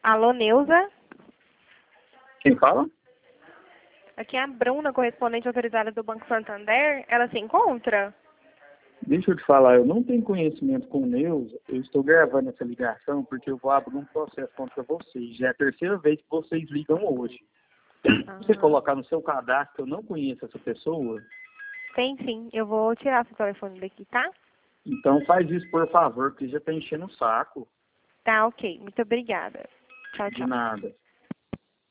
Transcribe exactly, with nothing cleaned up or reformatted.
Alô, Neuza? Quem fala? Aqui é a Bruna, correspondente autorizada do Banco Santander. Ela se encontra? Deixa eu te falar, eu não tenho conhecimento com o Neuza. Eu estou gravando essa ligação porque eu vou abrir um processo contra vocês. Já é a terceira vez que vocês ligam hoje. Ah, Você colocar no seu cadastro que eu não conheço essa pessoa, tem sim. Eu vou tirar seu telefone daqui, tá? então faz isso por favor, porque já está enchendo o saco. Tá, ok. Muito obrigada. Tchau, De tchau. nada.